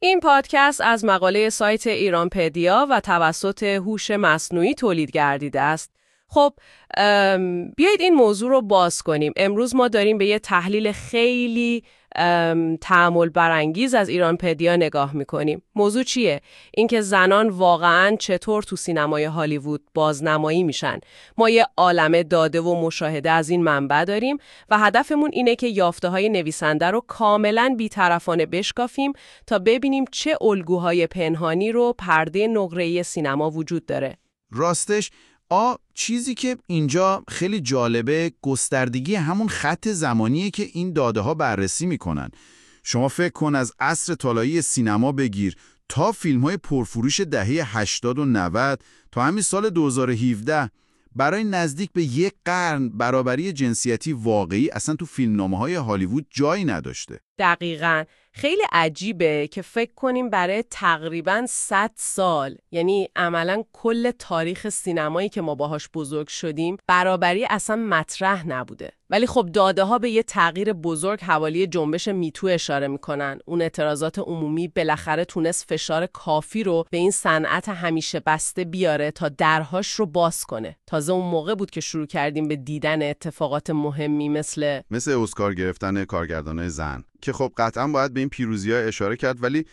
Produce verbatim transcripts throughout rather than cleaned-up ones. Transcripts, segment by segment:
این پادکست از مقاله سایت ایرانپدیا و توسط هوش مصنوعی تولید گردیده است. خب بیایید این موضوع رو باز کنیم. امروز ما داریم به یه تحلیل خیلی تأمل برانگیز از ایرانپدیا نگاه میکنیم. موضوع چیه؟ اینکه زنان واقعاً چطور تو سینمای هالیوود بازنمایی میشن. ما یه عالمه داده و مشاهده از این منبع داریم و هدفمون اینه که یافته‌های نویسنده رو کاملاً بی‌طرفانه بشکافیم تا ببینیم چه الگوهای پنهانی رو پرده نقره‌ای سینما وجود داره. راستش آ چیزی که اینجا خیلی جالبه گستردگی همون خط زمانیه که این داده ها بررسی میکنن. شما فکر کن از عصر طلایی سینما بگیر تا فیلم های پرفروش دهه هشتاد و نود تا همین سال دو هزار و هفده، برای نزدیک به یک قرن برابری جنسیتی واقعی اصلا تو فیلمنامه های هالیوود جایی نداشته. دقیقاً. خیلی عجیبه که فکر کنیم برای تقریباً صد سال، یعنی عملاً کل تاریخ سینمایی که ما باهاش بزرگ شدیم، برابری اصلا مطرح نبوده. ولی خب داده ها به یه تغییر بزرگ حوالی جنبش میتو اشاره میکنن. اون اعتراضات عمومی بالاخره تونست فشار کافی رو به این صنعت همیشه بسته بیاره تا درهاش رو باز کنه. تازه اون موقع بود که شروع کردیم به دیدن اتفاقات مهمی مثل مثل اسکار گرفتن کارگردانای زن که خب قطعا باید به این پیروزی‌ها اشاره کرد. ولی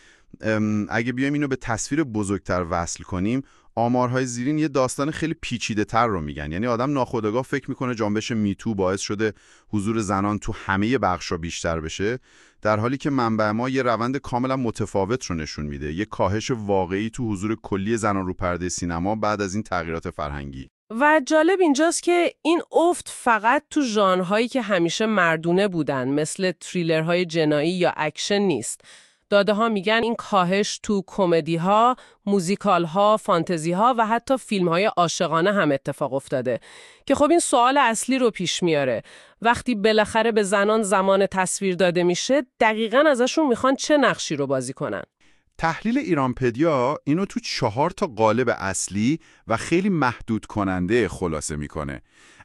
اگه بیایم اینو به تصویر بزرگتر وصل کنیم، آمارهای زیرین یه داستان خیلی پیچیده‌تر رو میگن. یعنی آدم ناخودآگاه فکر میکنه جنبش میتو باعث شده حضور زنان تو همه بخشا بیشتر بشه، در حالی که منبع ما یه روند کاملا متفاوت رو نشون میده، یه کاهش واقعی تو حضور کلی زنان رو پرده سینما بعد از این تغییرات فرهنگی. و جالب اینجاست که این افت فقط تو ژانرهایی که همیشه مردونه بودن مثل تریلرهای جنایی یا اکشن نیست. داده ها میگن این کاهش تو کمدی ها، موزیکال ها، فانتزی ها و حتی فیلم های عاشقانه هم اتفاق افتاده که خب این سوال اصلی رو پیش میاره. وقتی بالاخره به زنان زمان تصویر داده میشه، دقیقاً ازشون میخوان چه نقشی رو بازی کنن؟ تحلیل ایرانپدیا اینو تو چهار تا قالب اصلی و خیلی محدود کننده خلاصه میکنه.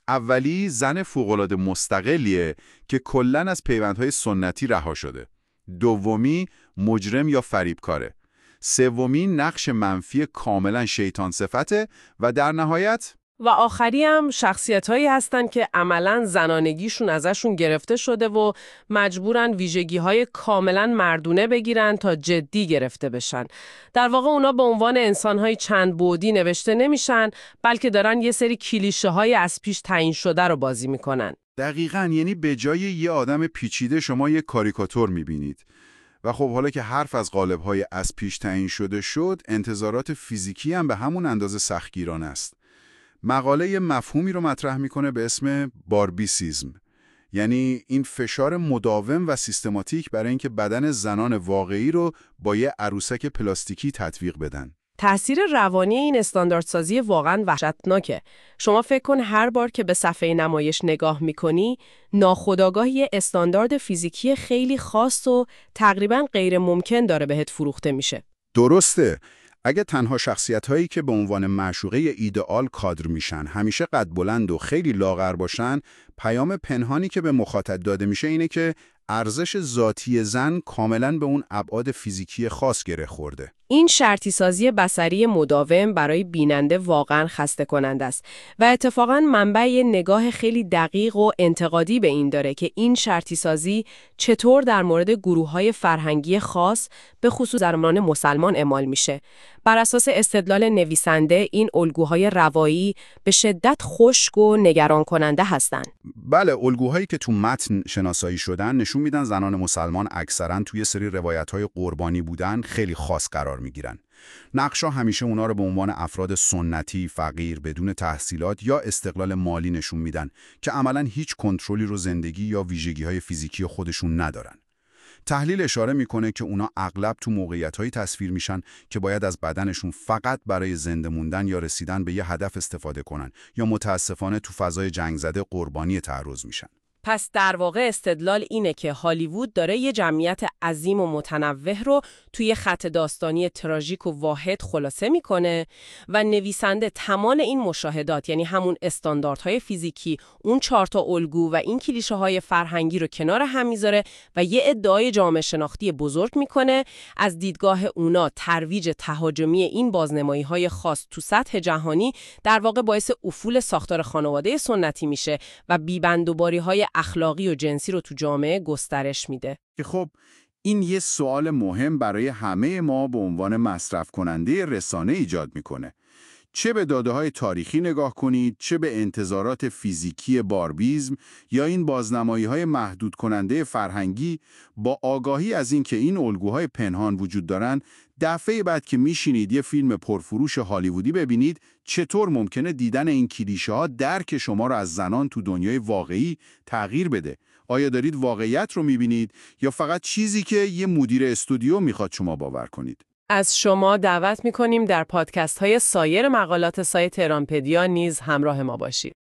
اولی زن فوق‌العاده مستقلیه که کلاً از پیوندهای سنتی رها شده. دومی مجرم یا فریبکاره. سومی نقش منفی کاملاً شیطان صفته و در نهایت و آخری هم شخصیت‌هایی هستن که عملاً زنانگیشون ازشون گرفته شده و مجبورن ویژگی‌های کاملاً مردونه بگیرن تا جدی گرفته بشن. در واقع اونا به عنوان انسان‌های چند بعدی نوشته نمیشن، بلکه دارن یه سری کلیشه‌های از پیش تعیین شده رو بازی میکنن. دقیقاً، یعنی به جای یه آدم پیچیده شما یه کاریکاتور میبینید. و خب حالا که حرف از قالب‌های از پیش تعیین شده شد، انتظارات فیزیکی هم به همون اندازه سختگیرانه است. مقاله یه مفهومی رو مطرح میکنه به اسم باربیسیزم، یعنی این فشار مداوم و سیستماتیک برای اینکه بدن زنان واقعی رو با یه عروسک پلاستیکی تطبیق بدن. تأثیر روانی این استانداردسازی واقعاً وحشتناکه. شما فکر کن هر بار که به صفحه نمایش نگاه میکنی، ناخودآگاه یه استاندارد فیزیکی خیلی خاص و تقریباً غیر ممکن داره بهت فروخته میشه. درسته. اگه تنها شخصیت‌هایی که به عنوان معشوقه ایدئال کادر میشن همیشه قد بلند و خیلی لاغر باشن، پیام پنهانی که به مخاطب داده میشه اینه که ارزش ذاتی زن کاملاً به اون ابعاد فیزیکی خاص گره خورده. این شرطی سازی بصری مداوم برای بیننده واقعاً خسته کننده است و اتفاقاً منبع یه نگاه خیلی دقیق و انتقادی به این داره که این شرطی سازی چطور در مورد گروه‌های فرهنگی خاص به خصوص زنان مسلمان اعمال میشه. بر اساس استدلال نویسنده این الگوهای روایی به شدت خشک و نگران کننده هستند. بله، الگوهایی که تو متن شناسایی شدن نشون میدن زنان مسلمان اکثراً توی سری روایت‌های قربانی بودن خیلی خاص قرار میگیرن. نقشا همیشه اونا رو به عنوان افراد سنتی، فقیر، بدون تحصیلات یا استقلال مالی نشون میدن که عملاً هیچ کنترلی رو زندگی یا ویژگی‌های فیزیکی خودشون ندارن. تحلیل اشاره میکنه که اونا اغلب تو موقعیت‌هایی تصویر میشن که باید از بدنشون فقط برای زنده موندن یا رسیدن به یه هدف استفاده کنن یا متاسفانه تو فضای جنگ زده قربانی تعرض میشن. پس در واقع استدلال اینه که هالیوود داره یه جمعیت عظیم و متنوع رو توی خط داستانی تراژیک و واحد خلاصه میکنه و نویسنده تمام این مشاهدات، یعنی همون استانداردهای فیزیکی، اون چهار تا الگو و این کلیشه‌های فرهنگی رو کنار هم میذاره و یه ادعای جامعه شناختی بزرگ میکنه. از دیدگاه اونا ترویج تهاجمی این بازنمایی‌های خاص تو سطح جهانی در واقع باعث افول ساختار خانواده سنتی میشه و بی‌بندوباری‌های اخلاقی و جنسی رو تو جامعه گسترش میده. که خب این یه سوال مهم برای همه ما به عنوان مصرف کننده رسانه ایجاد میکنه. چه به داده‌های تاریخی نگاه کنید، چه به انتظارات فیزیکی باربیزم یا این بازنمایی‌های محدود کننده فرهنگی، با آگاهی از این که این الگوهای پنهان وجود دارن، دفعه بعد که میشینید یه فیلم پرفروش هالیوودی ببینید، چطور ممکنه دیدن این کلیشه‌ها درک شما رو از زنان تو دنیای واقعی تغییر بده؟ آیا دارید واقعیت رو میبینید یا فقط چیزی که یه مدیر استودیو میخواد شما باور کنید؟ از شما دعوت می‌کنیم در پادکست‌های سایر مقالات سایت ایرانپدیا نیز همراه ما باشید.